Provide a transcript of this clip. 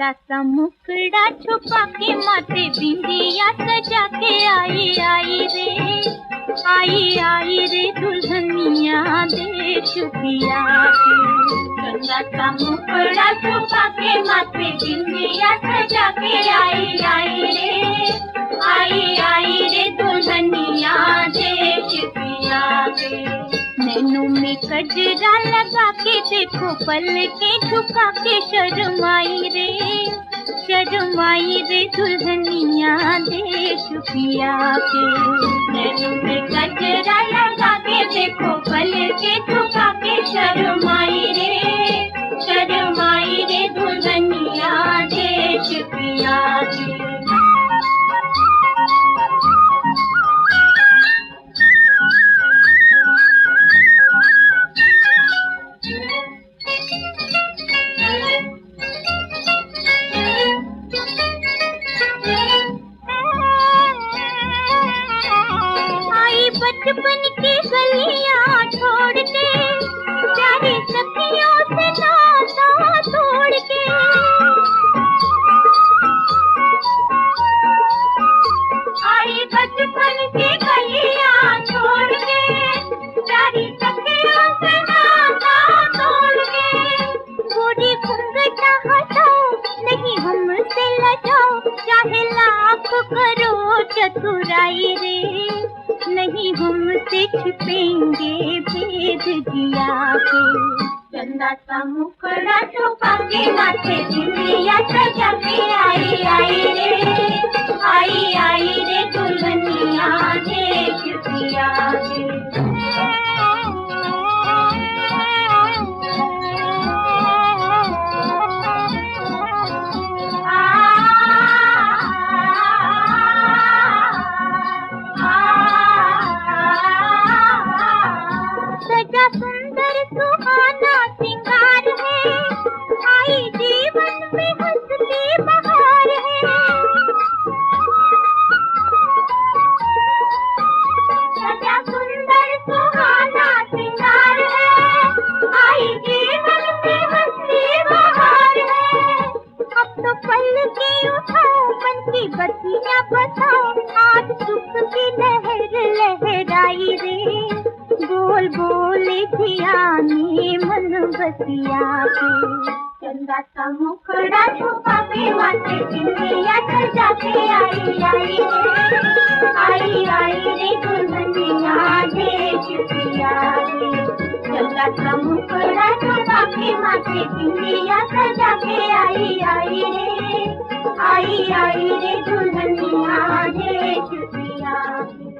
चंदा सा मुखड़ा छुपा के माथे बिंदिया सजा के आई आई रे दुल्हनिया देख पिया के। चंदा सा मुखड़ा छुपा के माथे बिंदिया सजा के आई रे दुल्हनिया देख पिया के। नैनों में कजरा लगा के देखो पल के झुका के शर्माई रे दुल्हनिया देख पिया के। नैनों में कजरा लगा के देखो पल के झुका के शर्माई रे दुल्हनिया देख पिया के। बचपन की गलियां छोड़ के प्यारी सखियों से नाता तोड़ के आई बचपन की गलियां छोड़ के प्यारी सखियों से नाता तोड़ के। बूढ़ी घूंघटा हटाओ नहीं हमसे लजाओ चाहे लाख करो चतुराई रे नहीं हमसे छिपेंगे भेद जिया के। चंदा सा मुखड़ा छुपा के माथे बिंदिया सजा के आई रे दुल्हनिया देख पिया के। सजा सुंदर सुहाना सिंगार है आई जीवन में हंसती बहार है। सजा सुंदर सुहाना सिंगार है आई जीवन में हंसती बहार है। अब तो पल की उठाओ मन की बत्तियां बताओ आज सुख की लहर लहराई रे बोल बोले धियानी मन बसिया के। चंदा सा मुखड़ा छुपा के माथे बिंदिया सजा के आई रे दुल्हनिया देख पिया के। चंदा सा मुखड़ा छुपा के माथे बिंदिया सजा के आई रे दुल्हनिया देख पिया के।